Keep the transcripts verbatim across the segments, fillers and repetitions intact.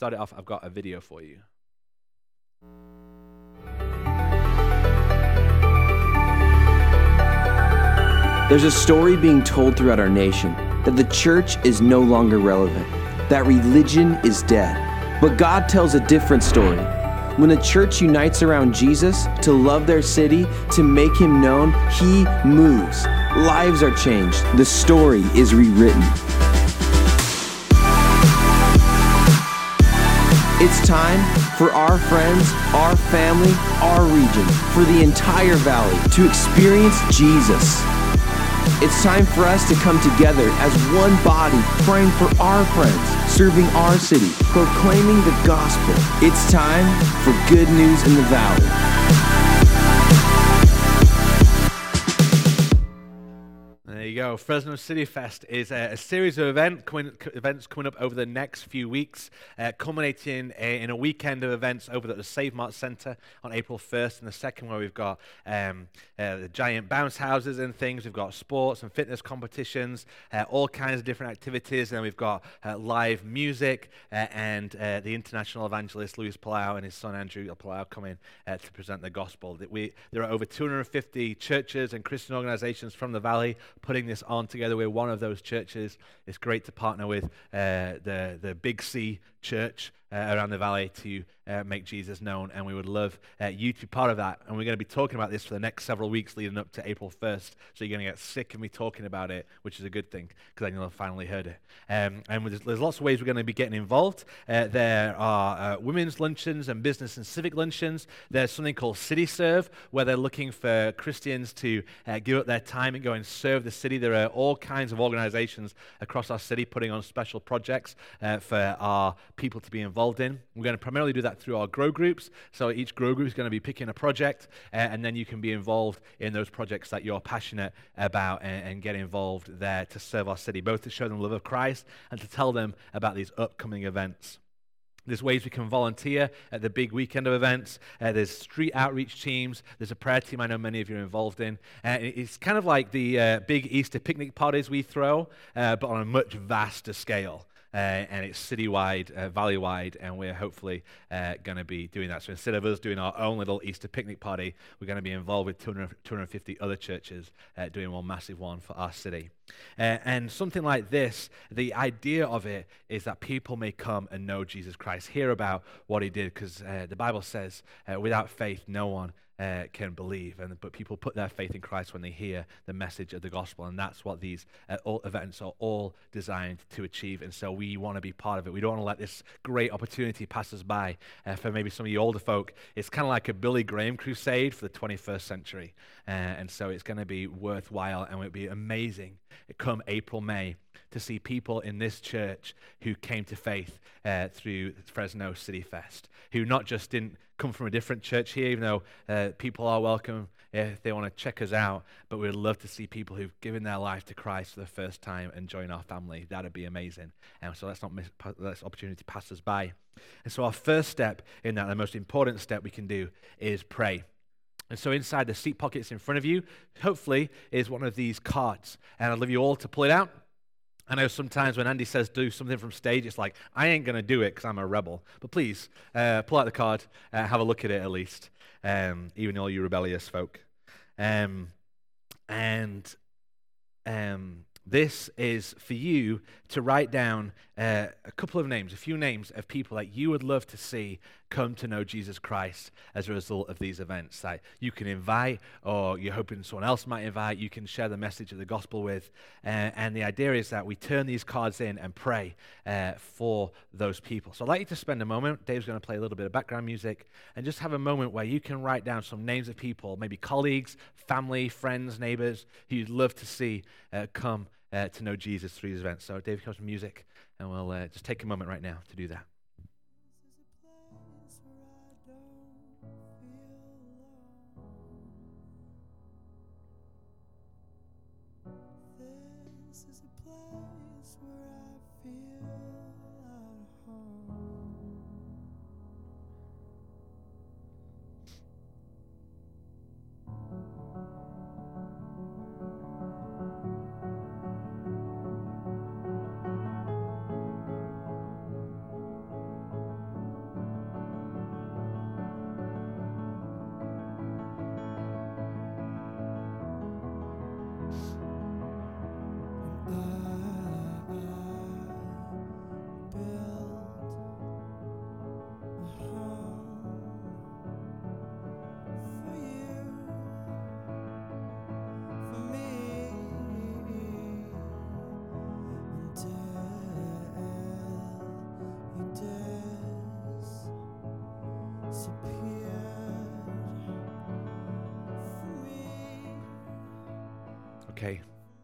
start it off, I've got a video for you. There's a story being told throughout our nation that the church is no longer relevant, that religion is dead. But God tells a different story. When the church unites around Jesus to love their city, to make him known, he moves. Lives are changed. The story is rewritten. It's time for our friends, our family, our region, for the entire valley to experience Jesus. It's time for us to come together as one body, praying for our friends, serving our city, proclaiming the gospel. It's time for good news in the valley. There you go. Fresno City Fest is a, a series of event coming, events coming up over the next few weeks, uh, culminating a, in a weekend of events over at the Save Mart Center on April first, and the second where we've got um, uh, the giant bounce houses and things. We've got sports and fitness competitions, uh, all kinds of different activities, and we've got uh, live music uh, and uh, the international evangelist Luis Palau and his son Andrew Palau coming uh, to present the gospel. That we there are over two hundred fifty churches and Christian organizations from the valley putting this on together. We're one of those churches. It's great to partner with uh, the the Big C Church uh, around the valley to uh, make Jesus known, and we would love uh, you to be part of that. And we're going to be talking about this for the next several weeks leading up to April first, so you're going to get sick of me talking about it, which is a good thing, because then you'll have finally heard it. Um, and there's, there's lots of ways we're going to be getting involved. Uh, there are uh, women's luncheons and business and civic luncheons. There's something called City Serve, where they're looking for Christians to uh, give up their time and go and serve the city. There are all kinds of organizations across our city putting on special projects uh, for our people to be involved in. We're going to primarily do that through our grow groups. So each grow group is going to be picking a project, uh, and then you can be involved in those projects that you're passionate about and, and get involved there to serve our city, both to show them the love of Christ and to tell them about these upcoming events. There's ways we can volunteer at the big weekend of events. Uh, there's street outreach teams. There's a prayer team I know many of you are involved in. Uh, it's kind of like the uh, big Easter picnic parties we throw, uh, but on a much vaster scale. Uh, and it's citywide, uh, valley-wide, and we're hopefully uh, going to be doing that. So instead of us doing our own little Easter picnic party, we're going to be involved with two hundred, two hundred fifty other churches uh, doing one massive one for our city. Uh, and something like this, the idea of it is that people may come and know Jesus Christ, hear about what he did, because uh, the Bible says, uh, without faith, no one Uh, can believe, and but people put their faith in Christ when they hear the message of the gospel, and that's what these uh, all events are all designed to achieve. And so we want to be part of it. We don't want to let this great opportunity pass us by. Uh, for maybe some of you older folk, it's kind of like a Billy Graham crusade for the twenty-first century, uh, and so it's going to be worthwhile, and it would be amazing come April, May, to see people in this church who came to faith uh, through Fresno City Fest, who not just didn't come from a different church here, even though uh, people are welcome if they want to check us out, but we'd love to see people who've given their life to Christ for the first time and join our family. That'd be amazing. And so let's not miss this opportunity pass us by. And so our first step in that, the most important step we can do, is pray. And so inside the seat pockets in front of you, hopefully, is one of these cards. And I'd love you all to pull it out. I know sometimes when Andy says do something from stage, it's like, I ain't going to do it because I'm a rebel. But please, uh, pull out the card, uh, have a look at it at least, um, even all you rebellious folk. Um, and um, this is for you to write down uh, a couple of names, a few names of people that you would love to see come to know Jesus Christ as a result of these events that you can invite, or you're hoping someone else might invite, you can share the message of the gospel with. Uh, and the idea is that we turn these cards in and pray uh, for those people. So I'd like you to spend a moment. Dave's going to play a little bit of background music, and just have a moment where you can write down some names of people, maybe colleagues, family, friends, neighbors, who you'd love to see uh, come uh, to know Jesus through these events. So Dave comes with music, and we'll uh, just take a moment right now to do that. This is a place where I feel at home. Okay.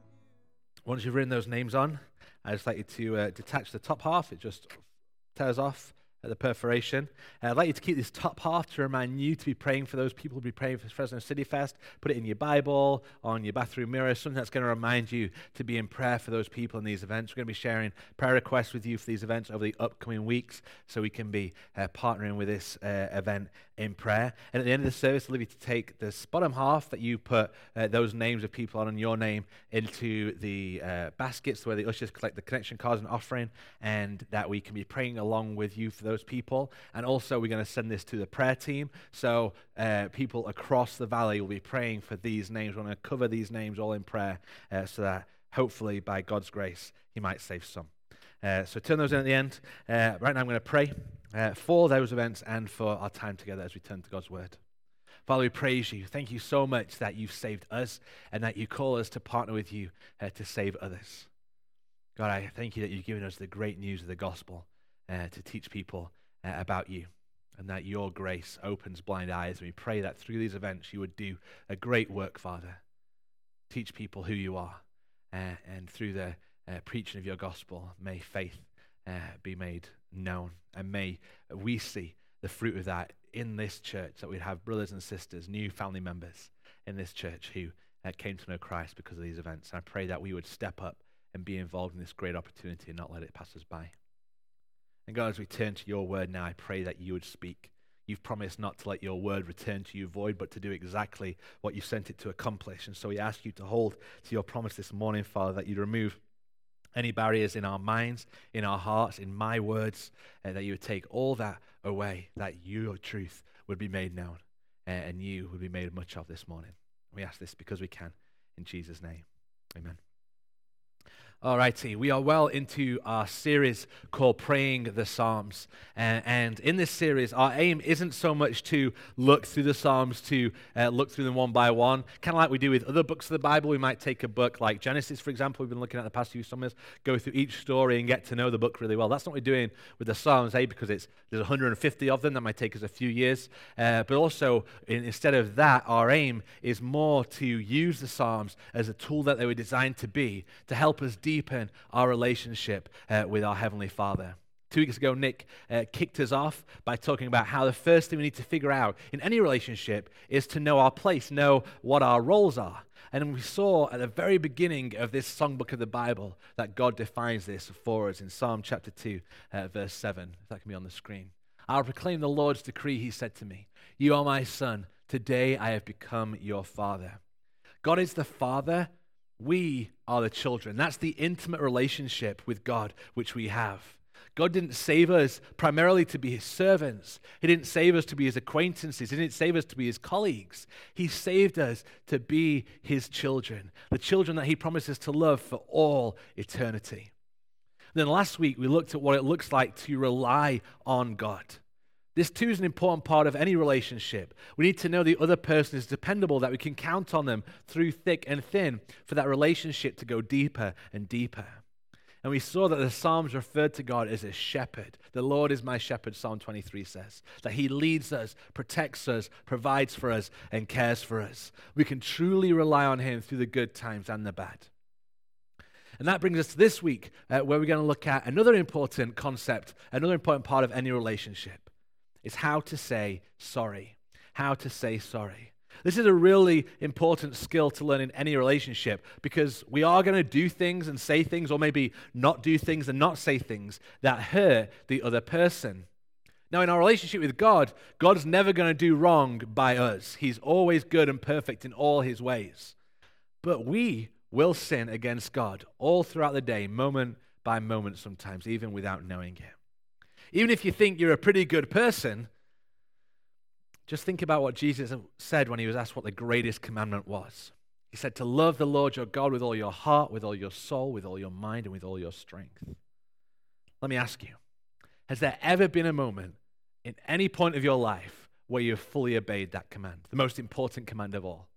Once you've written those names on, I'd just like you to uh, detach the top half. It just tears off at the perforation. Uh, I'd like you to keep this top half to remind you to be praying for those people who be praying for Fresno City Fest. Put it in your Bible, on your bathroom mirror, something that's going to remind you to be in prayer for those people in these events. We're going to be sharing prayer requests with you for these events over the upcoming weeks so we can be uh, partnering with this uh, event in prayer. And at the end of the service, I'll leave you to take this bottom half that you put uh, those names of people on and your name into the uh, baskets where the ushers collect the connection cards and offering, and that we can be praying along with you for those people. And also we're going to send this to the prayer team, so uh, people across the valley will be praying for these names. We're going to cover these names all in prayer uh, so that hopefully by God's grace he might save some. Uh, so turn those in at the end. Uh, right now I'm going to pray uh, for those events and for our time together as we turn to God's word. Father, we praise you. Thank you so much that you've saved us and that you call us to partner with you uh, to save others. God, I thank you that you've given us the great news of the gospel uh, to teach people uh, about you, and that your grace opens blind eyes. And we pray that through these events you would do a great work, Father. Teach people who you are, uh, and through the uh, preaching of your gospel, may faith uh, be made known, and may we see the fruit of that in this church, that we'd have brothers and sisters, new family members in this church who uh, came to know Christ because of these events. And I pray that we would step up and be involved in this great opportunity and not let it pass us by. And God, as we turn to your word now, I pray that you would speak. You've promised not to let your word return to you void, but to do exactly what you sent it to accomplish. And so we ask you to hold to your promise this morning, Father, that you'd remove any barriers in our minds, in our hearts, in my words, and that you would take all that away, that your truth would be made known, uh, and you would be made much of this morning. We ask this because we can, in Jesus' name. Amen. All righty, we are well into our series called Praying the Psalms. Uh, and in this series, our aim isn't so much to look through the Psalms, to uh, look through them one by one. Kind of like we do with other books of the Bible. We might take a book like Genesis, for example, we've been looking at the past few summers, go through each story and get to know the book really well. That's not what we're doing with the Psalms, eh? Because it's, there's one hundred fifty of them. That might take us a few years. Uh, but also, in, instead of that, our aim is more to use the Psalms as a tool that they were designed to be, to help us deepen our relationship uh, with our Heavenly Father. Two weeks ago, Nick uh, kicked us off by talking about how the first thing we need to figure out in any relationship is to know our place, know what our roles are. And we saw at the very beginning of this songbook of the Bible that God defines this for us in Psalm chapter two, uh, verse seven. If that can be on the screen. I'll proclaim the Lord's decree, he said to me. You are my son. Today I have become your father. God is the Father. We are the children. That's the intimate relationship with God which we have. God didn't save us primarily to be his servants. He didn't save us to be his acquaintances. He didn't save us to be his colleagues. He saved us to be his children, the children that he promises to love for all eternity. Then last week we looked at what it looks like to rely on God. This too is an important part of any relationship. We need to know the other person is dependable, that we can count on them through thick and thin for that relationship to go deeper and deeper. And we saw that the Psalms referred to God as a shepherd. The Lord is my shepherd, Psalm twenty-three says. That he leads us, protects us, provides for us, and cares for us. We can truly rely on him through the good times and the bad. And that brings us to this week, uh, where we're going to look at another important concept, another important part of any relationship. Is how to say sorry. How to say sorry. This is a really important skill to learn in any relationship, because we are going to do things and say things, or maybe not do things and not say things that hurt the other person. Now, in our relationship with God, God's never going to do wrong by us. He's always good and perfect in all his ways. But we will sin against God all throughout the day, moment by moment sometimes, even without knowing it. Even if you think you're a pretty good person, just think about what Jesus said when he was asked what the greatest commandment was. He said to love the Lord your God with all your heart, with all your soul, with all your mind, and with all your strength. Let me ask you, has there ever been a moment in any point of your life where you've fully obeyed that command, the most important command of all?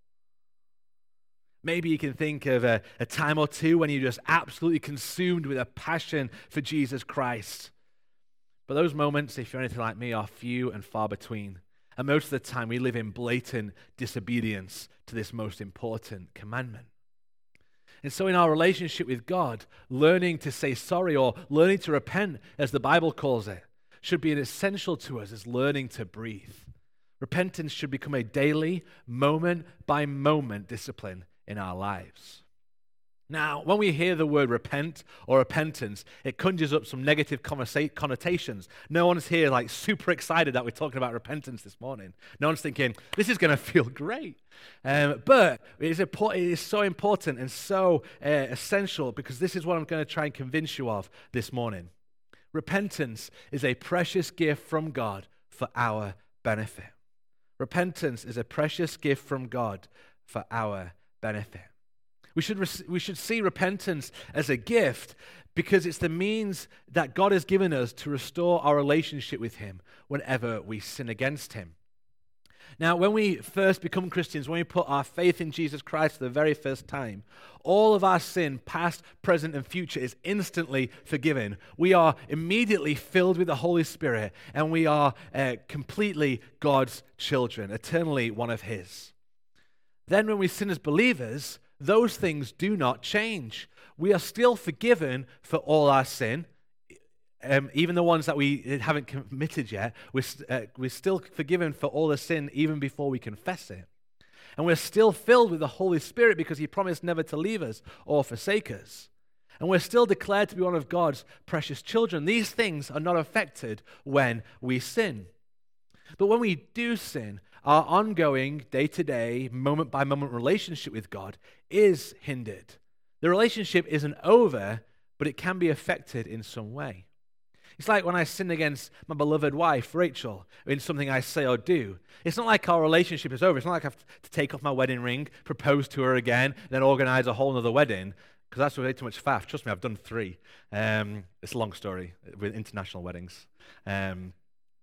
Maybe you can think of a, a time or two when you're just absolutely consumed with a passion for Jesus Christ. But those moments, if you're anything like me, are few and far between. And most of the time, we live in blatant disobedience to this most important commandment. And so in our relationship with God, learning to say sorry or learning to repent, as the Bible calls it, should be as essential to us as learning to breathe. Repentance should become a daily, moment-by-moment discipline in our lives. Now, when we hear the word repent or repentance, it conjures up some negative connotations. No one's here like super excited that we're talking about repentance this morning. No one's thinking, this is going to feel great. Um, but it is, important, it is so important and so uh, essential, because this is what I'm going to try and convince you of this morning. Repentance is a precious gift from God for our benefit. Repentance is a precious gift from God for our benefit. We should, re- we should see repentance as a gift because it's the means that God has given us to restore our relationship with Him whenever we sin against Him. Now, when we first become Christians, when we put our faith in Jesus Christ for the very first time, all of our sin, past, present, and future, is instantly forgiven. We are immediately filled with the Holy Spirit, and we are uh, completely God's children, eternally one of His. Then when we sin as believers, those things do not change. We are still forgiven for all our sin, um, even the ones that we haven't committed yet. We're, uh, we're still forgiven for all the sin even before we confess it. And we're still filled with the Holy Spirit because He promised never to leave us or forsake us. And we're still declared to be one of God's precious children. These things are not affected when we sin. But when we do sin, our ongoing, day-to-day, moment-by-moment relationship with God is hindered. The relationship isn't over, but it can be affected in some way. It's like when I sin against my beloved wife, Rachel, in something I say or do. It's not like our relationship is over. It's not like I have to take off my wedding ring, propose to her again, then organize a whole other wedding, because that's way too much faff. Trust me, I've done three. Um, it's a long story with international weddings. Um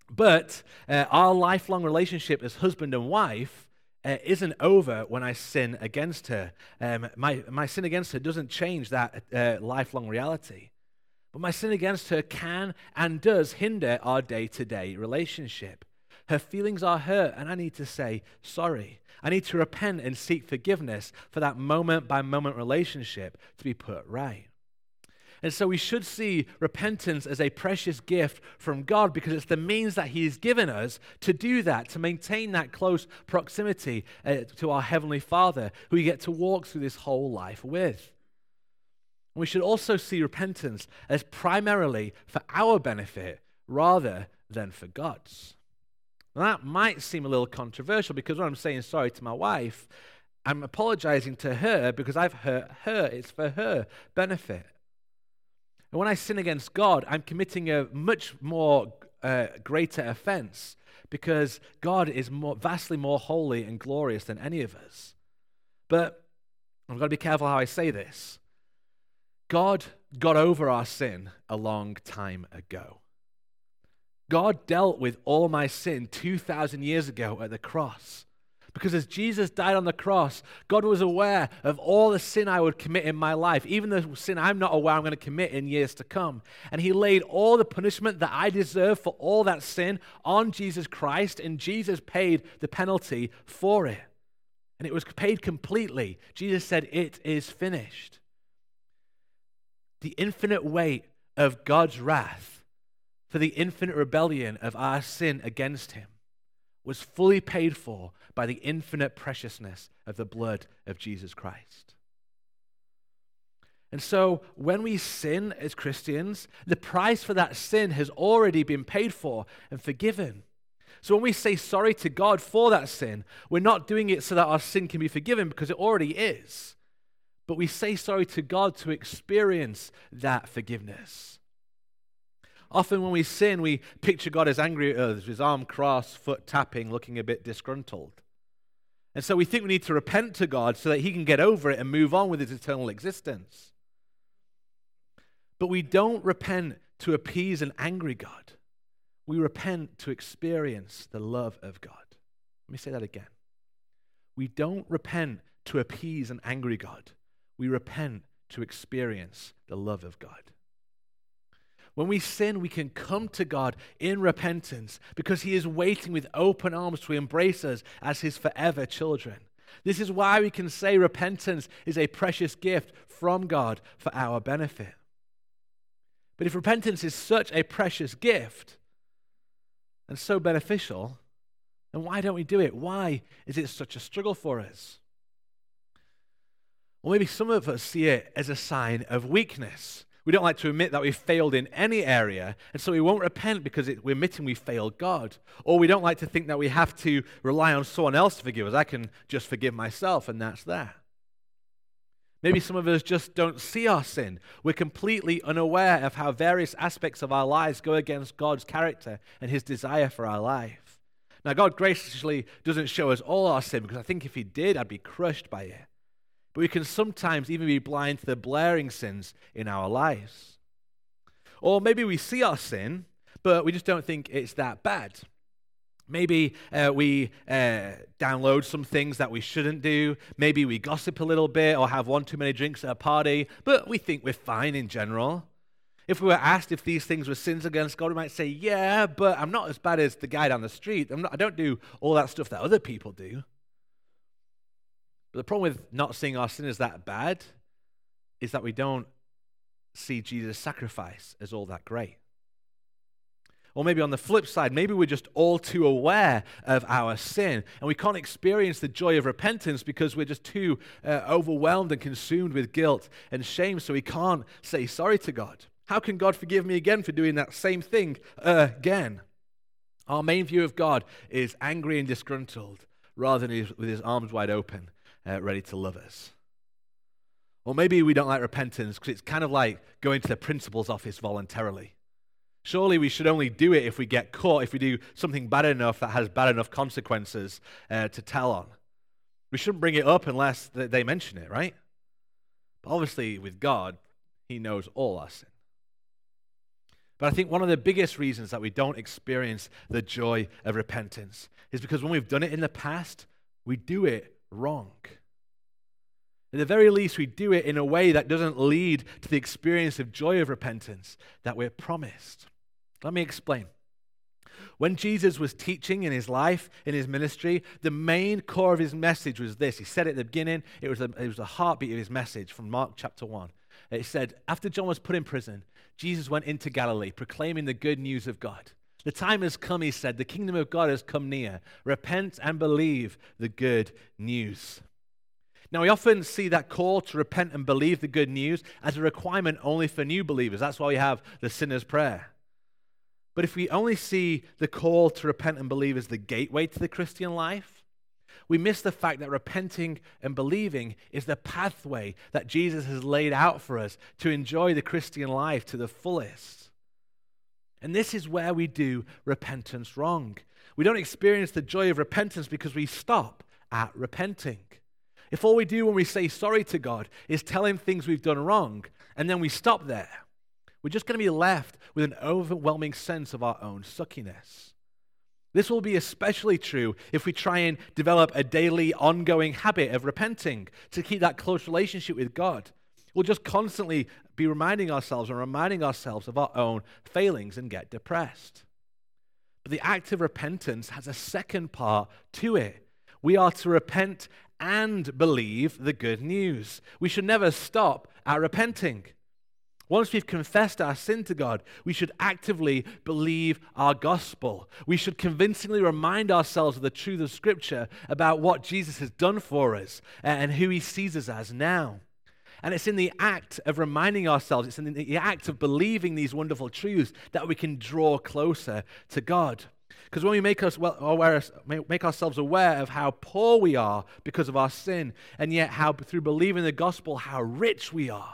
But uh, our lifelong relationship as husband and wife uh, isn't over when I sin against her. Um, my, my sin against her doesn't change that uh, lifelong reality. But my sin against her can and does hinder our day-to-day relationship. Her feelings are hurt, and I need to say sorry. I need to repent and seek forgiveness for that moment-by-moment relationship to be put right. And so we should see repentance as a precious gift from God because it's the means that He has given us to do that, to maintain that close proximity uh, to our Heavenly Father, who we get to walk through this whole life with. We should also see repentance as primarily for our benefit rather than for God's. Now, that might seem a little controversial because when I'm saying sorry to my wife, I'm apologizing to her because I've hurt her. It's for her benefit. And when I sin against God, I'm committing a much more uh, greater offense because God is more, vastly more holy and glorious than any of us. But I've got to be careful how I say this. God got over our sin a long time ago. God dealt with all my sin two thousand years ago at the cross. Because as Jesus died on the cross, God was aware of all the sin I would commit in my life, even the sin I'm not aware I'm going to commit in years to come. And He laid all the punishment that I deserve for all that sin on Jesus Christ, and Jesus paid the penalty for it. And it was paid completely. Jesus said, "It is finished." The infinite weight of God's wrath for the infinite rebellion of our sin against Him was fully paid for by the infinite preciousness of the blood of Jesus Christ. And so when we sin as Christians, the price for that sin has already been paid for and forgiven. So when we say sorry to God for that sin, we're not doing it so that our sin can be forgiven because it already is. But we say sorry to God to experience that forgiveness. Often when we sin, we picture God as angry at us, with His arm crossed, foot tapping, looking a bit disgruntled. And so we think we need to repent to God so that He can get over it and move on with His eternal existence. But we don't repent to appease an angry God. We repent to experience the love of God. Let me say that again. We don't repent to appease an angry God. We repent to experience the love of God. When we sin, we can come to God in repentance because He is waiting with open arms to embrace us as His forever children. This is why we can say repentance is a precious gift from God for our benefit. But if repentance is such a precious gift and so beneficial, then why don't we do it? Why is it such a struggle for us? Or maybe some of us see it as a sign of weakness. We don't like to admit that we've failed in any area, and so we won't repent because it, we're admitting we failed God. Or we don't like to think that we have to rely on someone else to forgive us. I can just forgive myself, and that's that. Maybe some of us just don't see our sin. We're completely unaware of how various aspects of our lives go against God's character and his desire for our life. Now, God graciously doesn't show us all our sin, because I think if he did, I'd be crushed by it. But we can sometimes even be blind to the blaring sins in our lives. Or maybe we see our sin, but we just don't think it's that bad. Maybe uh, we uh, download some things that we shouldn't do. Maybe we gossip a little bit or have one too many drinks at a party, but we think we're fine in general. If we were asked if these things were sins against God, we might say, yeah, but I'm not as bad as the guy down the street. I'm not, I don't do all that stuff that other people do. But the problem with not seeing our sin as that bad is that we don't see Jesus' sacrifice as all that great. Or maybe on the flip side, maybe we're just all too aware of our sin, and we can't experience the joy of repentance because we're just too uh, overwhelmed and consumed with guilt and shame, so we can't say sorry to God. How can God forgive me again for doing that same thing again? Our main view of God is angry and disgruntled, rather than his, with his arms wide open, uh, ready to love us. Or maybe we don't like repentance because it's kind of like going to the principal's office voluntarily. Surely we should only do it if we get caught, if we do something bad enough that has bad enough consequences uh, to tell on. We shouldn't bring it up unless they mention it, right? But obviously with God, he knows all our sin. But I think one of the biggest reasons that we don't experience the joy of repentance is because when we've done it in the past, we do it wrong. At the very least, we do it in a way that doesn't lead to the experience of joy of repentance that we're promised. Let me explain. When Jesus was teaching in his life, in his ministry, the main core of his message was this. He said it at the beginning. It was, a, it was the heartbeat of his message from Mark chapter one. It said, after John was put in prison, Jesus went into Galilee, proclaiming the good news of God. The time has come, he said. The kingdom of God has come near. Repent and believe the good news. Now, we often see that call to repent and believe the good news as a requirement only for new believers. That's why we have the sinner's prayer. But if we only see the call to repent and believe as the gateway to the Christian life, we miss the fact that repenting and believing is the pathway that Jesus has laid out for us to enjoy the Christian life to the fullest. And this is where we do repentance wrong. We don't experience the joy of repentance because we stop at repenting. If all we do when we say sorry to God is tell him things we've done wrong, and then we stop there, we're just going to be left with an overwhelming sense of our own suckiness. This will be especially true if we try and develop a daily, ongoing habit of repenting to keep that close relationship with God. We'll just constantly be reminding ourselves and reminding ourselves of our own failings and get depressed. But the act of repentance has a second part to it. We are to repent and believe the good news. We should never stop at repenting. Once we've confessed our sin to God, we should actively believe our gospel. We should convincingly remind ourselves of the truth of Scripture about what Jesus has done for us and who he sees us as now. And it's in the act of reminding ourselves, it's in the act of believing these wonderful truths that we can draw closer to God. Because when we make, us well, aware, make ourselves aware of how poor we are because of our sin, and yet how through believing the gospel, how rich we are,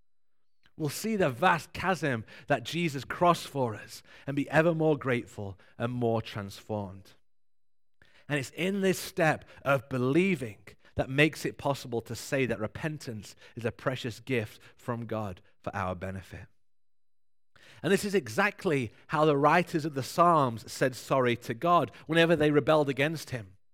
we'll see the vast chasm that Jesus crossed for us and be ever more grateful and more transformed. And it's in this step of believing that makes it possible to say that repentance is a precious gift from God for our benefit. And this is exactly how the writers of the Psalms said sorry to God whenever they rebelled against him.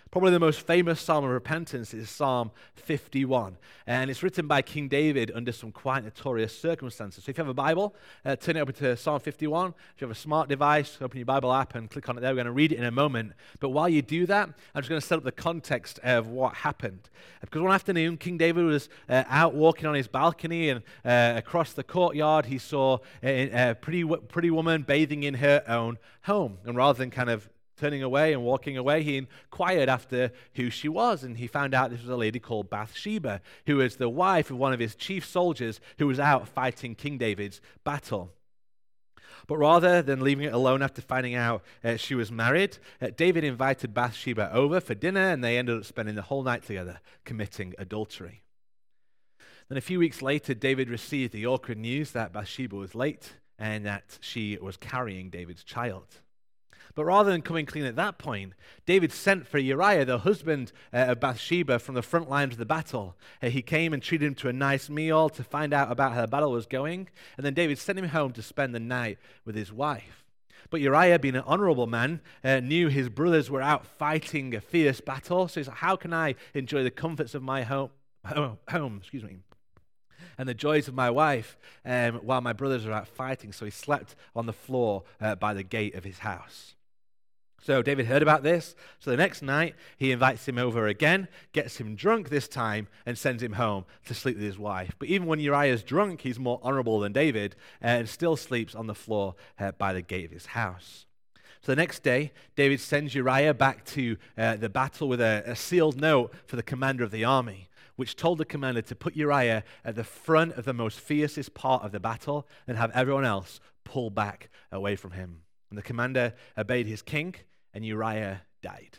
Probably the most famous psalm of repentance is Psalm fifty-one, and it's written by King David under some quite notorious circumstances. So if you have a Bible, uh, turn it over to Psalm fifty-one. If you have a smart device, open your Bible app and click on it there. We're going to read it in a moment. But while you do that, I'm just going to set up the context of what happened. Because one afternoon, King David was uh, out walking on his balcony, and uh, across the courtyard, he saw a, a pretty, pretty woman bathing in her own home. And rather than kind of turning away and walking away, he inquired after who she was, and he found out this was a lady called Bathsheba, who was the wife of one of his chief soldiers who was out fighting King David's battle. But rather than leaving it alone after finding out uh, she was married, uh, David invited Bathsheba over for dinner, and they ended up spending the whole night together, committing adultery. Then a few weeks later, David received the awkward news that Bathsheba was late and that she was carrying David's child. But rather than coming clean at that point, David sent for Uriah, the husband uh, of Bathsheba, from the front lines of the battle. Uh, he came and treated him to a nice meal to find out about how the battle was going, and then David sent him home to spend the night with his wife. But Uriah, being an honorable man, uh, knew his brothers were out fighting a fierce battle, so he's like, how can I enjoy the comforts of my home, home, home excuse me, and the joys of my wife um, while my brothers are out fighting? So he slept on the floor uh, by the gate of his house. So David heard about this, so the next night he invites him over again, gets him drunk this time, and sends him home to sleep with his wife. But even when Uriah's drunk, he's more honorable than David, and still sleeps on the floor uh, by the gate of his house. So the next day, David sends Uriah back to uh, the battle with a, a sealed note for the commander of the army, which told the commander to put Uriah at the front of the most fiercest part of the battle and have everyone else pull back away from him. And the commander obeyed his king, and Uriah died.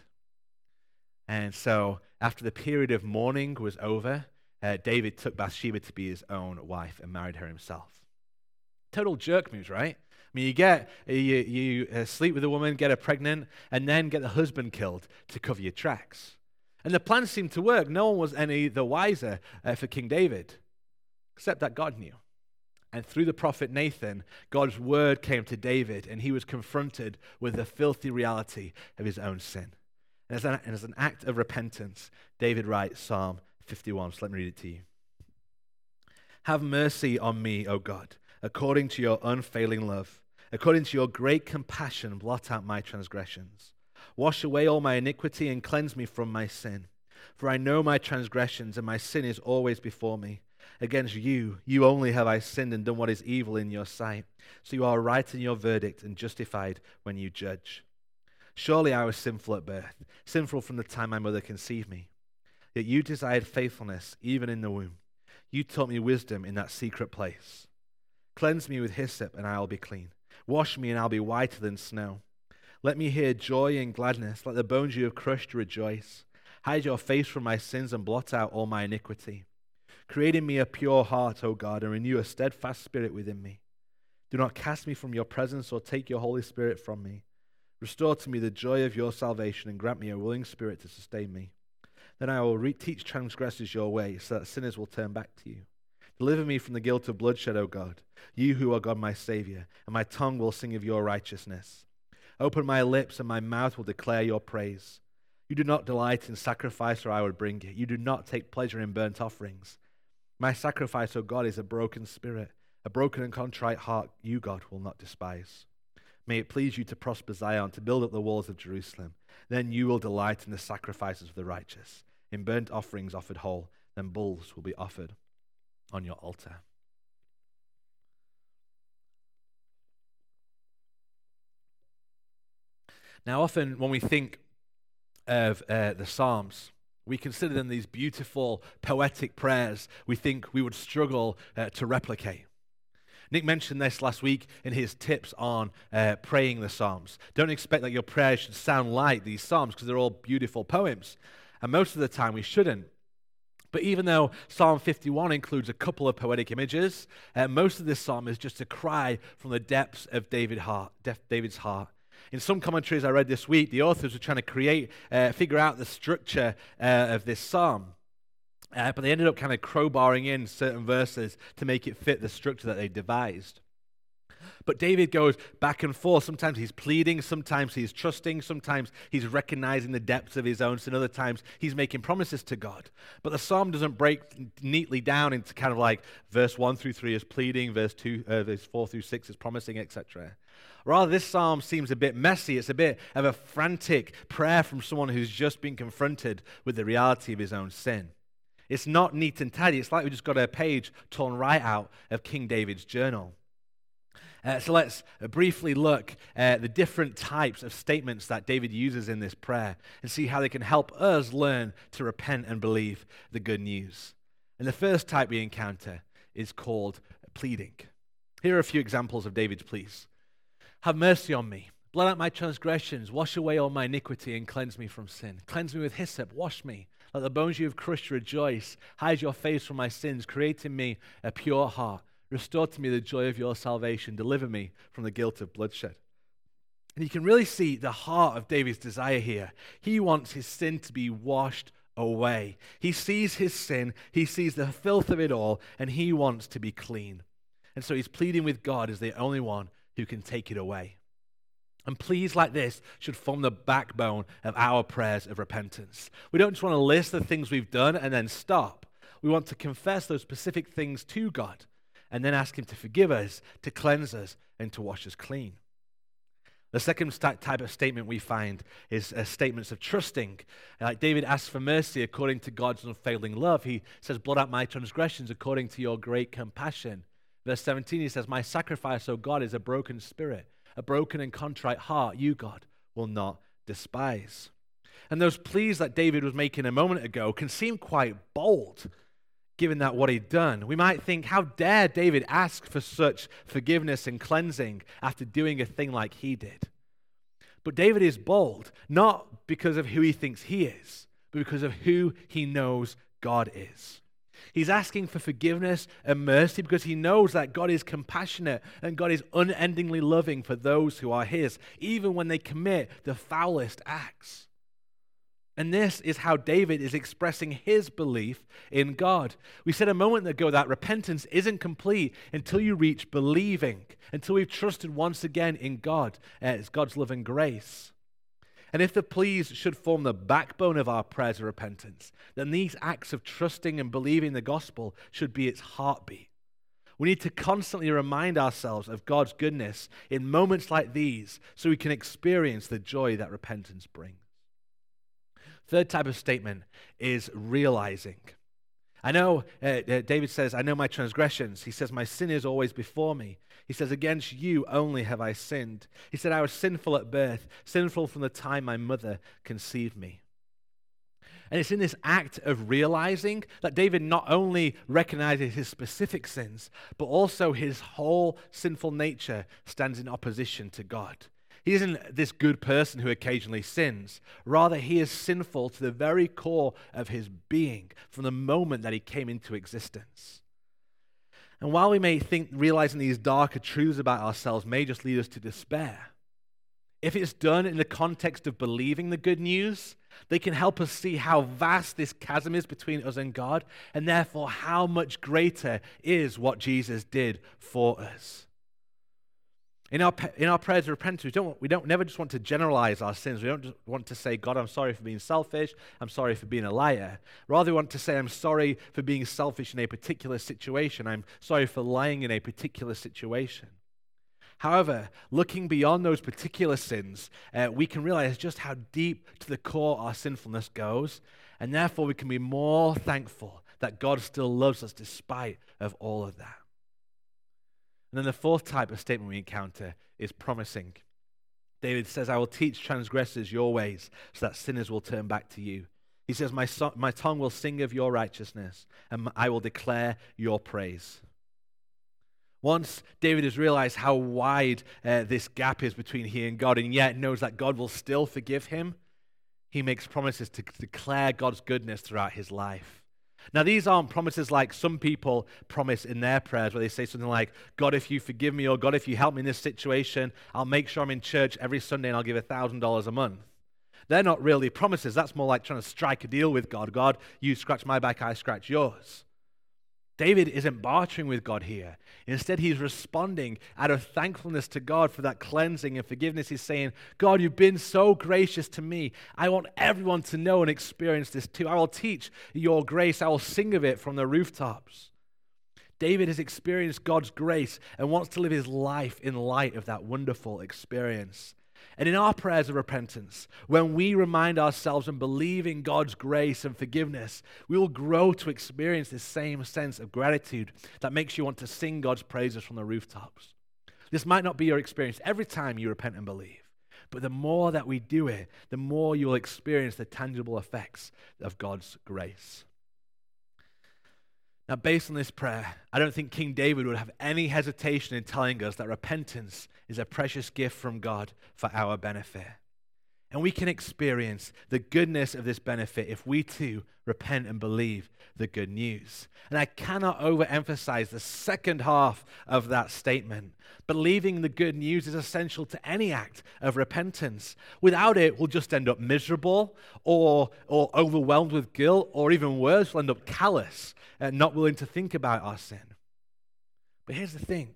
And so after the period of mourning was over, uh, David took Bathsheba to be his own wife and married her himself. Total jerk moves, right? I mean, you get you, you uh, sleep with a woman, get her pregnant, and then get the husband killed to cover your tracks. And the plan seemed to work. No one was any the wiser uh, for King David, except that God knew. And through the prophet Nathan, God's word came to David, and he was confronted with the filthy reality of his own sin. And as an, and as an act of repentance, David writes Psalm fifty-one. So let me read it to you. Have mercy on me, O God, according to your unfailing love. According to your great compassion, blot out my transgressions. Wash away all my iniquity and cleanse me from my sin. For I know my transgressions, and my sin is always before me. Against you, you only have I sinned and done what is evil in your sight. So you are right in your verdict and justified when you judge. Surely I was sinful at birth, sinful from the time my mother conceived me. Yet you desired faithfulness even in the womb. You taught me wisdom in that secret place. Cleanse me with hyssop and I will be clean. Wash me and I'll be whiter than snow. Let me hear joy and gladness, let the bones you have crushed rejoice. Hide your face from my sins and blot out all my iniquity. Create in me a pure heart, O God, and renew a steadfast spirit within me. Do not cast me from your presence or take your Holy Spirit from me. Restore to me the joy of your salvation and grant me a willing spirit to sustain me. Then I will re- teach transgressors your way so that sinners will turn back to you. Deliver me from the guilt of bloodshed, O God, you who are God my Savior, and my tongue will sing of your righteousness. Open my lips and my mouth will declare your praise. You do not delight in sacrifice or I would bring it. You do not take pleasure in burnt offerings. My sacrifice, O God, is a broken spirit. A broken and contrite heart, you, God, will not despise. May it please you to prosper Zion, to build up the walls of Jerusalem. Then you will delight in the sacrifices of the righteous, in burnt offerings offered whole. Then bulls will be offered on your altar. Now, often when we think of uh, the Psalms, we consider them these beautiful, poetic prayers we think we would struggle uh, to replicate. Nick mentioned this last week in his tips on uh, praying the Psalms. Don't expect that your prayers should sound like these Psalms because they're all beautiful poems. And most of the time we shouldn't. But even though Psalm fifty-one includes a couple of poetic images, uh, most of this psalm is just a cry from the depths of David heart, David's heart. In some commentaries I read this week, the authors were trying to create, uh, figure out the structure uh, of this psalm. Uh, but they ended up kind of crowbarring in certain verses to make it fit the structure that they devised. But David goes back and forth. Sometimes he's pleading, sometimes he's trusting, sometimes he's recognizing the depths of his own sin, other times he's making promises to God. But the psalm doesn't break neatly down into kind of like verse one through three is pleading, verse two, uh, verse four through six is promising, et cetera. Rather, this psalm seems a bit messy. It's a bit of a frantic prayer from someone who's just been confronted with the reality of his own sin. It's not neat and tidy. It's like we just got a page torn right out of King David's journal. Uh, so let's uh, briefly look at the different types of statements that David uses in this prayer and see how they can help us learn to repent and believe the good news. And the first type we encounter is called pleading. Here are a few examples of David's pleas. Have mercy on me. Blot out my transgressions. Wash away all my iniquity and cleanse me from sin. Cleanse me with hyssop. Wash me. Let the bones you have crushed rejoice. Hide your face from my sins. Create in me a pure heart. Restore to me the joy of your salvation. Deliver me from the guilt of bloodshed. And you can really see the heart of David's desire here. He wants his sin to be washed away. He sees his sin. He sees the filth of it all, and he wants to be clean. And so he's pleading with God as the only one who can take it away. And pleas like this should form the backbone of our prayers of repentance. We don't just want to list the things we've done and then stop. We want to confess those specific things to God and then ask him to forgive us, to cleanse us, and to wash us clean. The second type of statement we find is uh, statements of trusting. Like David asks for mercy according to God's unfailing love. He says, blot out my transgressions according to your great compassion. Verse seventeen, he says, my sacrifice, O God, is a broken spirit. A broken and contrite heart, you, God, will not despise. And those pleas that David was making a moment ago can seem quite bold, given that what he'd done. We might think, how dare David ask for such forgiveness and cleansing after doing a thing like he did? But David is bold, not because of who he thinks he is, but because of who he knows God is. He's asking for forgiveness and mercy because he knows that God is compassionate and God is unendingly loving for those who are his, even when they commit the foulest acts. And this is how David is expressing his belief in God. We said a moment ago that repentance isn't complete until you reach believing, until we've trusted once again in God as God's love and grace. And if the pleas should form the backbone of our prayers of repentance, then these acts of trusting and believing the gospel should be its heartbeat. We need to constantly remind ourselves of God's goodness in moments like these so we can experience the joy that repentance brings. Third type of statement is realizing. I know, uh, uh, David says, I know my transgressions. He says, my sin is always before me. He says, against you only have I sinned. He said, I was sinful at birth, sinful from the time my mother conceived me. And it's in this act of realizing that David not only recognizes his specific sins, but also his whole sinful nature stands in opposition to God. He isn't this good person who occasionally sins. Rather, he is sinful to the very core of his being from the moment that he came into existence. And while we may think realizing these darker truths about ourselves may just lead us to despair, if it's done in the context of believing the good news, they can help us see how vast this chasm is between us and God, and therefore how much greater is what Jesus did for us. In our, in our prayers of repentance, we don't, we don't never just want to generalize our sins. We don't just want to say, God, I'm sorry for being selfish. I'm sorry for being a liar. Rather, we want to say, I'm sorry for being selfish in a particular situation. I'm sorry for lying in a particular situation. However, looking beyond those particular sins, uh, we can realize just how deep to the core our sinfulness goes, and therefore we can be more thankful that God still loves us despite of all of that. And then the fourth type of statement we encounter is promising. David says, I will teach transgressors your ways so that sinners will turn back to you. He says, my, so- my tongue will sing of your righteousness and I will declare your praise. Once David has realized how wide uh, this gap is between he and God, and yet knows that God will still forgive him, he makes promises to declare God's goodness throughout his life. Now, these aren't promises like some people promise in their prayers, where they say something like, God, if you forgive me, or God, if you help me in this situation, I'll make sure I'm in church every Sunday and I'll give one thousand dollars a month. They're not really promises. That's more like trying to strike a deal with God. God, you scratch my back, I scratch yours. David isn't bartering with God here. Instead, he's responding out of thankfulness to God for that cleansing and forgiveness. He's saying, God, you've been so gracious to me. I want everyone to know and experience this too. I will teach your grace. I will sing of it from the rooftops. David has experienced God's grace and wants to live his life in light of that wonderful experience. And in our prayers of repentance, when we remind ourselves and believe in God's grace and forgiveness, we will grow to experience this same sense of gratitude that makes you want to sing God's praises from the rooftops. This might not be your experience every time you repent and believe, but the more that we do it, the more you will experience the tangible effects of God's grace. Now, based on this prayer, I don't think King David would have any hesitation in telling us that repentance is a precious gift from God for our benefit. And we can experience the goodness of this benefit if we too repent and believe the good news. And I cannot overemphasize the second half of that statement. Believing the good news is essential to any act of repentance. Without it, we'll just end up miserable or, or overwhelmed with guilt, or even worse, we'll end up callous and not willing to think about our sin. But here's the thing.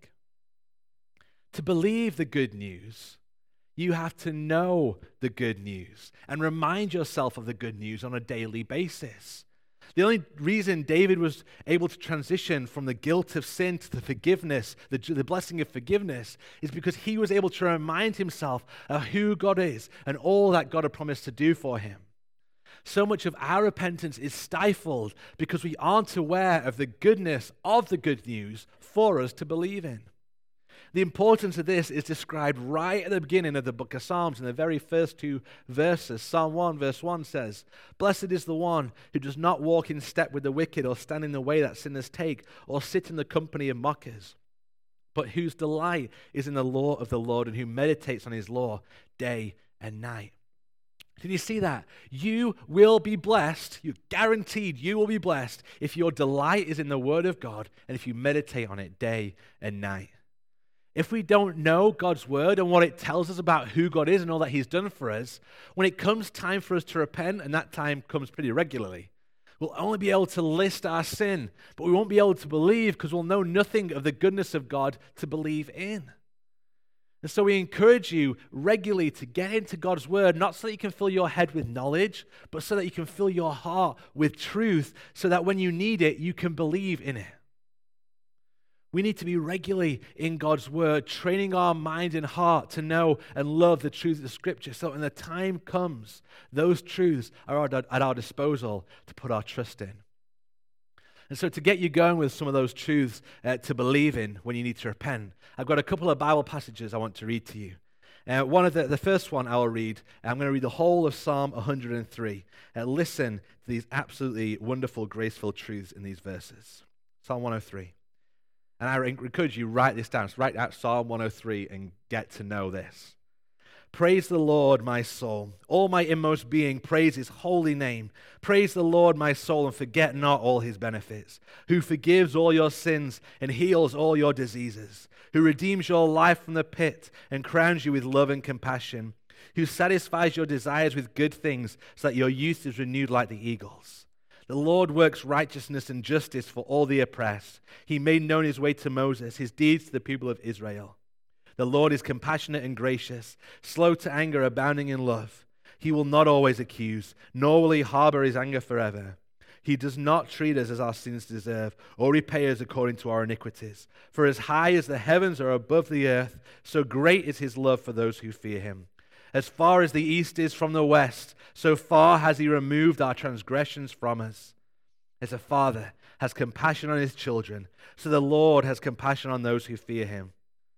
To believe the good news, you have to know the good news and remind yourself of the good news on a daily basis. The only reason David was able to transition from the guilt of sin to the forgiveness, the, the blessing of forgiveness, is because he was able to remind himself of who God is and all that God had promised to do for him. So much of our repentance is stifled because we aren't aware of the goodness of the good news for us to believe in. The importance of this is described right at the beginning of the book of Psalms in the very first two verses. Psalm one verse one says, "Blessed is the one who does not walk in step with the wicked, or stand in the way that sinners take, or sit in the company of mockers, but whose delight is in the law of the Lord, and who meditates on his law day and night." Did you see that? You will be blessed. You're guaranteed you will be blessed if your delight is in the word of God and if you meditate on it day and night. If we don't know God's word and what it tells us about who God is and all that he's done for us, when it comes time for us to repent, and that time comes pretty regularly, we'll only be able to list our sin, but we won't be able to believe because we'll know nothing of the goodness of God to believe in. And so we encourage you regularly to get into God's word, not so that you can fill your head with knowledge, but so that you can fill your heart with truth, so that when you need it, you can believe in it. We need to be regularly in God's word, training our mind and heart to know and love the truths of Scripture, so when the time comes, those truths are at our disposal to put our trust in. And so to get you going with some of those truths uh, to believe in when you need to repent, I've got a couple of Bible passages I want to read to you. Uh, one of the, the first one I will read, I'm going to read the whole of Psalm one hundred three. Uh, listen to these absolutely wonderful, graceful truths in these verses. Psalm one oh three. And I encourage you, write this down. So write out Psalm one oh three and get to know this. Praise the Lord, my soul. All my inmost being, praise his holy name. Praise the Lord, my soul, and forget not all his benefits, who forgives all your sins and heals all your diseases, who redeems your life from the pit and crowns you with love and compassion, who satisfies your desires with good things so that your youth is renewed like the eagles. The Lord works righteousness and justice for all the oppressed. He made known his way to Moses, his deeds to the people of Israel. The Lord is compassionate and gracious, slow to anger, abounding in love. He will not always accuse, nor will he harbor his anger forever. He does not treat us as our sins deserve, or repay us according to our iniquities. For as high as the heavens are above the earth, so great is his love for those who fear him. As far as the east is from the west, so far has he removed our transgressions from us. As a father has compassion on his children, so the Lord has compassion on those who fear him.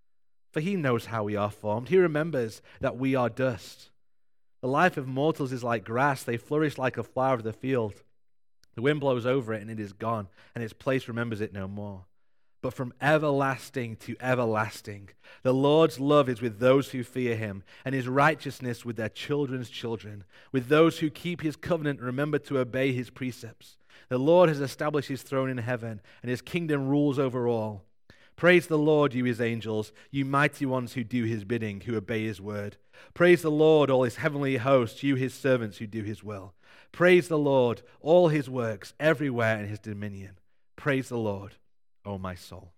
For he knows how we are formed. He remembers that we are dust. The life of mortals is like grass. They flourish like a flower of the field. The wind blows over it and it is gone, and its place remembers it no more. But from everlasting to everlasting, the Lord's love is with those who fear him, and his righteousness with their children's children, with those who keep his covenant and remember to obey his precepts. The Lord has established his throne in heaven, and his kingdom rules over all. Praise the Lord, you his angels, you mighty ones who do his bidding, who obey his word. Praise the Lord, all his heavenly hosts, you his servants who do his will. Praise the Lord, all his works, everywhere in his dominion. Praise the Lord, O my soul.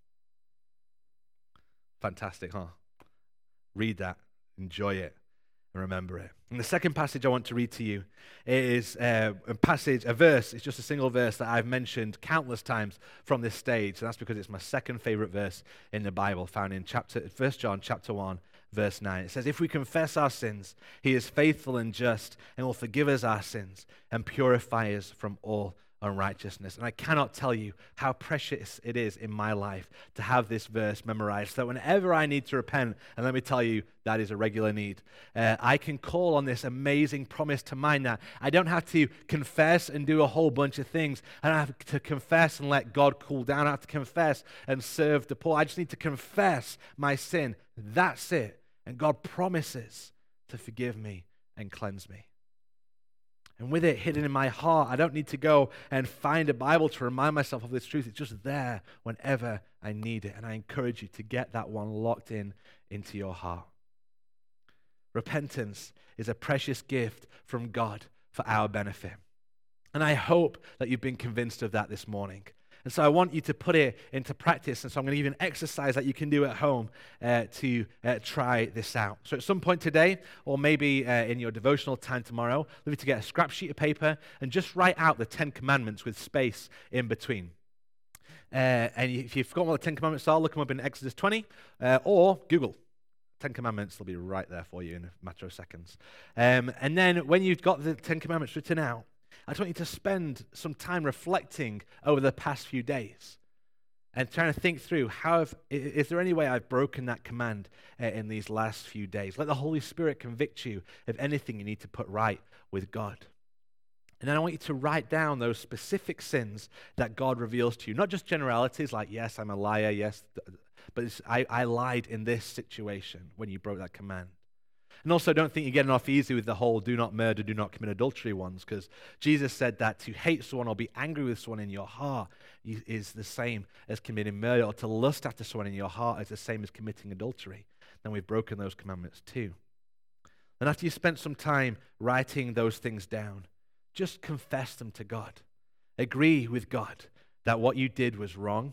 Fantastic, huh? Read that, enjoy it, and remember it. And the second passage I want to read to you is uh, a passage, a verse. It's just a single verse that I've mentioned countless times from this stage. And that's because it's my second favorite verse in the Bible, found in chapter First John chapter one, verse nine. It says, if we confess our sins, he is faithful and just and will forgive us our sins and purify us from all unrighteousness. And I cannot tell you how precious it is in my life to have this verse memorized, so that whenever I need to repent, and let me tell you, that is a regular need, uh, I can call on this amazing promise to mind that I don't have to confess and do a whole bunch of things. I don't have to confess and let God cool down. I don't have to confess and serve the poor. I just need to confess my sin. That's it. And God promises to forgive me and cleanse me. And with it hidden in my heart, I don't need to go and find a Bible to remind myself of this truth. It's just there whenever I need it. And I encourage you to get that one locked in into your heart. Repentance is a precious gift from God for our benefit. And I hope that you've been convinced of that this morning. And so I want you to put it into practice. And so I'm going to give you an exercise that you can do at home uh, to uh, try this out. So at some point today, or maybe uh, in your devotional time tomorrow, leave it to get a scrap sheet of paper and just write out the Ten Commandments with space in between. Uh, and if you've forgotten what the Ten Commandments are, look them up in Exodus twenty uh, or Google. Ten Commandments, they'll be right there for you in a matter of seconds. Um, and then when you've got the Ten Commandments written out, I just want you to spend some time reflecting over the past few days and trying to think through, how have, is there any way I've broken that command uh, in these last few days? Let the Holy Spirit convict you of anything you need to put right with God. And then I want you to write down those specific sins that God reveals to you, not just generalities like, yes, I'm a liar, yes, but it's, I, I lied in this situation when you broke that command. And also, don't think you're getting off easy with the whole do not murder, do not commit adultery ones, because Jesus said that to hate someone or be angry with someone in your heart is the same as committing murder, or to lust after someone in your heart is the same as committing adultery. Then we've broken those commandments too. And after you spent some time writing those things down, just confess them to God. Agree with God that what you did was wrong,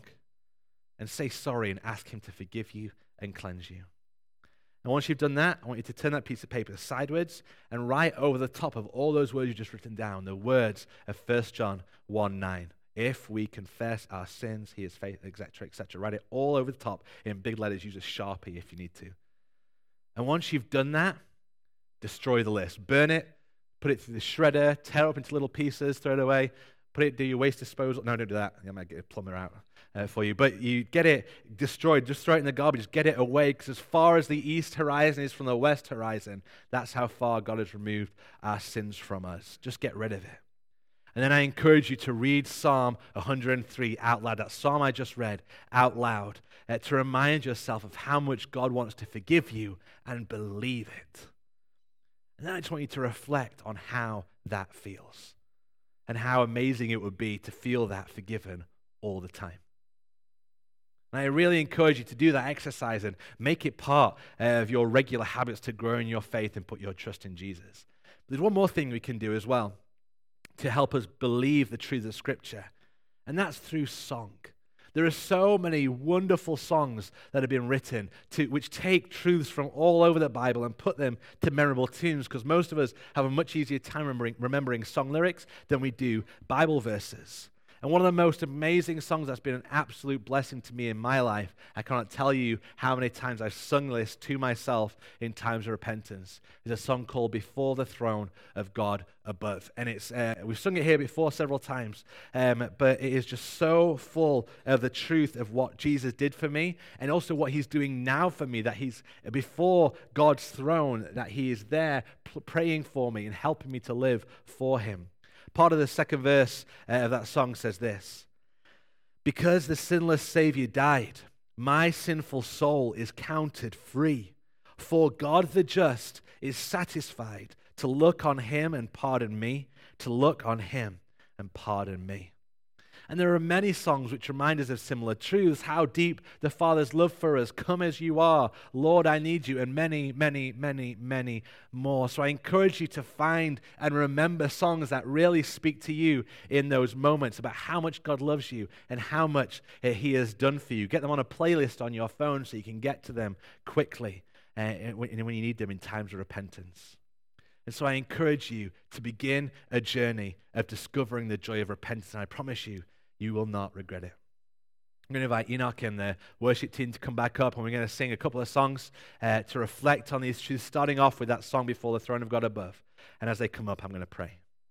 and say sorry and ask him to forgive you and cleanse you. And once you've done that, I want you to turn that piece of paper sideways and write over the top of all those words you've just written down, the words of First John one nine. If we confess our sins, he is faithful, et cetera, et cetera. Write it all over the top in big letters. Use a Sharpie if you need to. And once you've done that, destroy the list. Burn it, put it through the shredder, tear it up into little pieces, throw it away. Put it, do your waste disposal. No, don't do that. I might get a plumber out uh, for you. But you get it destroyed. Just throw it in the garbage. Get it away. Because as far as the east horizon is from the west horizon, that's how far God has removed our sins from us. Just get rid of it. And then I encourage you to read Psalm one hundred three out loud. That psalm I just read out loud uh, to remind yourself of how much God wants to forgive you and believe it. And then I just want you to reflect on how that feels. And how amazing it would be to feel that forgiven all the time. And I really encourage you to do that exercise and make it part of your regular habits to grow in your faith and put your trust in Jesus. There's one more thing we can do as well to help us believe the truth of Scripture, and that's through song. There are so many wonderful songs that have been written to, which take truths from all over the Bible and put them to memorable tunes, because most of us have a much easier time remembering, remembering song lyrics than we do Bible verses. And one of the most amazing songs that's been an absolute blessing to me in my life, I cannot tell you how many times I've sung this to myself in times of repentance, is a song called Before the Throne of God Above. And it's uh, we've sung it here before several times, um, but it is just so full of the truth of what Jesus did for me, and also what he's doing now for me, that he's before God's throne, that he is there p- praying for me and helping me to live for him. Part of the second verse uh, of that song says this: because the sinless Savior died, my sinful soul is counted free. For God the just is satisfied to look on him and pardon me, to look on him and pardon me. And there are many songs which remind us of similar truths. How deep the Father's love for us. Come as you are. Lord, I need you. And many, many, many, many more. So I encourage you to find and remember songs that really speak to you in those moments about how much God loves you and how much uh, he has done for you. Get them on a playlist on your phone so you can get to them quickly uh, when you need them in times of repentance. And so I encourage you to begin a journey of discovering the joy of repentance. And I promise you, you will not regret it. I'm going to invite Enoch and the worship team to come back up, and we're going to sing a couple of songs uh, to reflect on these truths, starting off with that song, Before the Throne of God Above. And as they come up, I'm going to pray.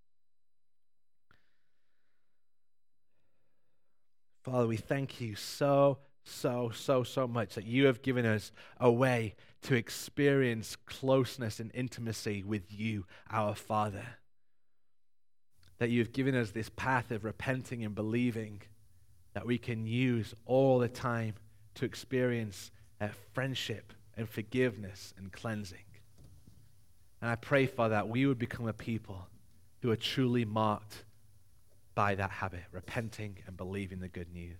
Father, we thank you so, so, so, so much that you have given us a way to experience closeness and intimacy with you, our Father. That you've given us this path of repenting and believing that we can use all the time to experience uh, friendship and forgiveness and cleansing. And I pray, Father, that we would become a people who are truly marked by that habit, repenting and believing the good news.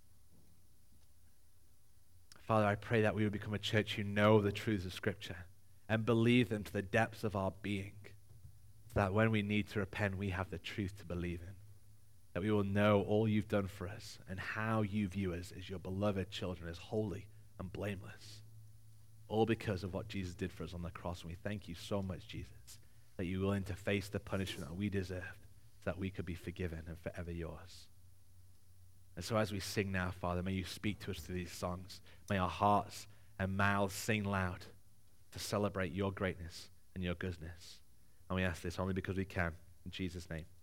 Father, I pray that we would become a church who know the truths of Scripture and believe them to the depths of our being, so that when we need to repent, we have the truth to believe in. That we will know all you've done for us and how you view us as your beloved children, as holy and blameless. All because of what Jesus did for us on the cross. And we thank you so much, Jesus, that you're willing to face the punishment that we deserved so that we could be forgiven and forever yours. And so as we sing now, Father, may you speak to us through these songs. May our hearts and mouths sing loud to celebrate your greatness and your goodness. And we ask this only because we can. In Jesus' name.